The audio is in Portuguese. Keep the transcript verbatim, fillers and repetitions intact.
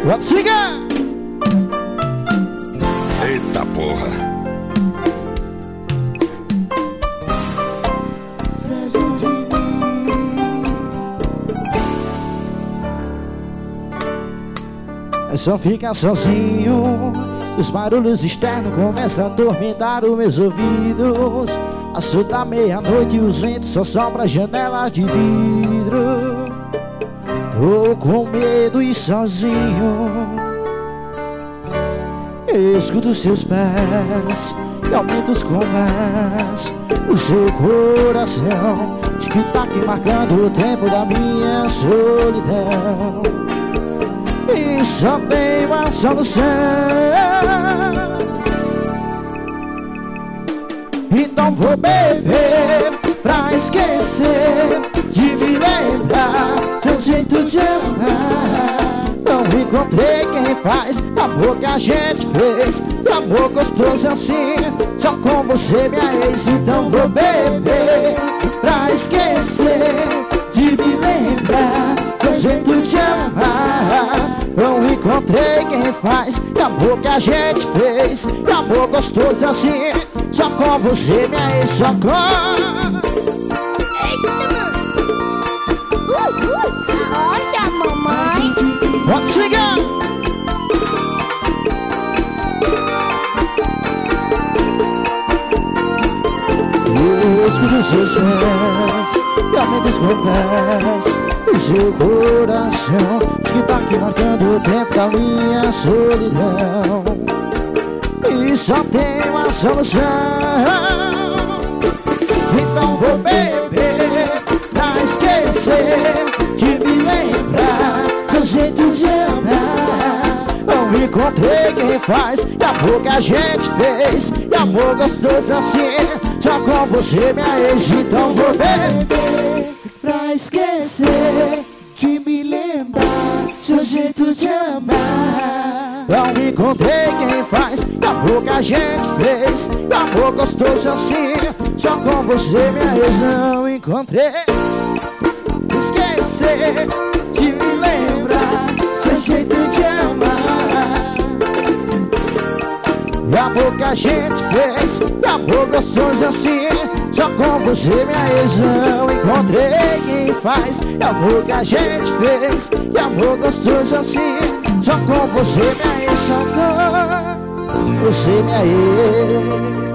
Vamos ligar! Eita porra! Sérgio Diniz. Eu só fica sozinho. Os barulhos externos começam a atormentar os meus ouvidos. Passou da meia-noite e os ventos só sopram janelas de vidro. Tô com medo e sozinho. Escuto seus pés e aumento os compás. O seu coração tic-tac marcando o tempo da minha solidão. E só tem uma solução. Então vou beber pra esquecer de me lembrar seu jeito de amar. Não encontrei quem faz amor que a gente fez. Amor gostoso assim, só com você minha ex. Então vou beber pra esquecer de me lembrar seu jeito de amar. Não encontrei quem faz amor que a gente fez. Amor gostoso assim, só com você minha ex. Só com... Eita, mano! Uh, uh, rocha, mamãe! Vamos ligar! Eu escuto seus pés e aumento os compás. O seu coração que tá aqui marcando o tempo da minha solidão. E só tem uma solução. Então vou beber pra esquecer de me lembrar seu jeito de amar. Não encontrei quem faz e amor que a gente fez. E amor gostoso assim, só com você minha ex. Então vou beber pra esquecer de me lembrar seu jeito de amar. Não encontrei quem faz e amor que a gente fez. E amor gostoso assim, só com você minha ex. Não encontrei. Esquecer de me lembrar seu jeito de amar. E amor que a gente fez. E amor gostoso assim, só com você minha ex. Não encontrei quem faz e amor que a gente fez. E amor gostoso assim, só com você minha ex. Só com você minha ex.